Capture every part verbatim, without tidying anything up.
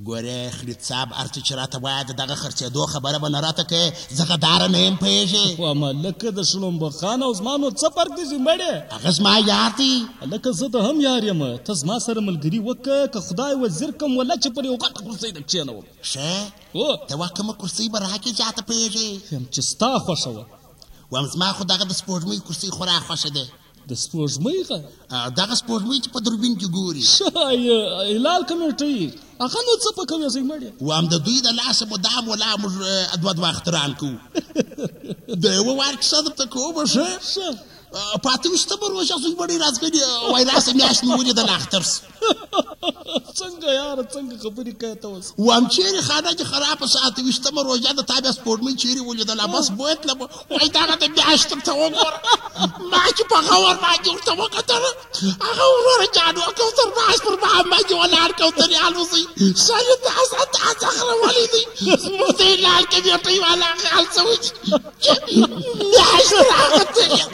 ګورې خلید صاحب هر څه چې راته وایه د دغه خرڅېدو خبره به نه راته کوې زه غداره نه یم پوهېږې واما لکه د شړومبه خان او زما نو څه فرق دی چې مړې هغه زما یار دی لکه زه د هم یار یم ته زما سره ملګري وکړه که خدای وزیر کم ولا چې پر یو غټه کرسۍ د کښېنوم ښه هو ته وا کومه کرسۍ به راکړې چاته پوهېږې یم چې ستا خوښه وه وایم زما خو دغه د سپوږمۍ کرسۍ خورا خوښه دی د سپوږمۍ غه دغه سپوږمۍ چې په دوربین کې ګوري ښه هلال کمیټۍ هغه نو څه پکوي زه مړې وایم د دوی د لاسه مدام ولا موږ دوه دوه اختران کوو د یوه وار کیسه درته کومه ښه ښه په اته ویشتمه روژه زوی مړی راځغلي وایي راسه میاشت مې ولیدل اختر سو څنګه یاره څنګه خبرې کوې ته اوس وایم چیرې خانه چې خرابه سه اته ویشتمه روژه د تا بیا سپوږمۍ چیرې ولیدله بس بوتلم وایي دغه د میاشت درته وګوره ما چې په غور باندې ورته وکتله هغه وروره جانو کوتر ناست پر بام باندې ولاړ کوترې الوځي سر یې تازه تازه خرولې دی زموږ د هلال کمیټۍ والا هغه حال څه وایي چې میاشت راغتلې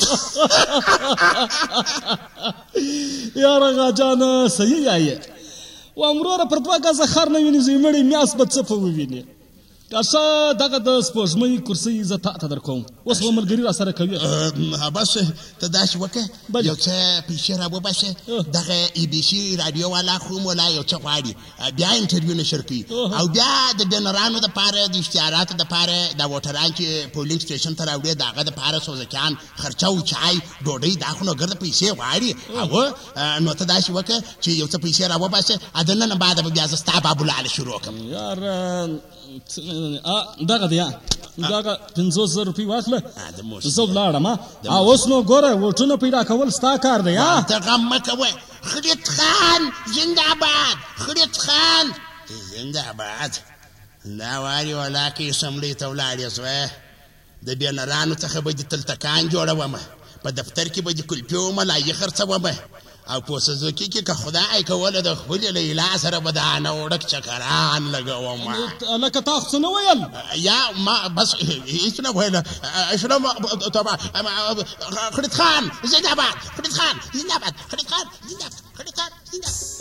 یاره غاجانه صحیح یایې وامروره پر دوه ګزه خر نه ویني زوی مړی میاس به څه په وویني ښه دغه د سپوږمۍ کرسۍ زه تا ته در کوم اوس به ملګري را سره کوي بس ته داسې وکړه یو څه پیسې را وباسه دغه ای بي سي راډیو والا خو مولا یو څه غواړي بیا انټرویو نشر کوي او بیا د بینرانو دپاره د اشتهاراتو دپاره دا ووټران چې پولینګ سټیشن ته راوړي د هغه دپاره سوزکیان خرچه او چای ډوډۍ دا خو نو ګرده پیسې غواړي هغه نو ته داسې وکړه چې یو څه پیسې را وباسه د نن بعده به بیا زه ستا بابولاله شروع کړم یاره دغه دی دغه پنځوس زره روپۍ واخله زه ولاړم اوس نو ګوره ووټونه پیدا کول ستا کار دی ته غم مه کوه خلید خان زنده‌باد خلید خان زنده‌باد دا واري ولاکې اسمبلۍ ته ولاړې سوې د بینرانو څخه به دې تلتکان جوړومه په دفتر کې به دې کلپې وملایي خرڅومه او په سوزوکي کې که خدای کوله د خپلې لیلا سره به د انه وړک چکران لګوم لکه تا خو څه نه ویل یا ما بس هیڅ نه ویل اشرم طبعا خلید خان زنده‌باد خلید خان زنده‌باد خلید خان زنده‌باد خلید خان زنده‌باد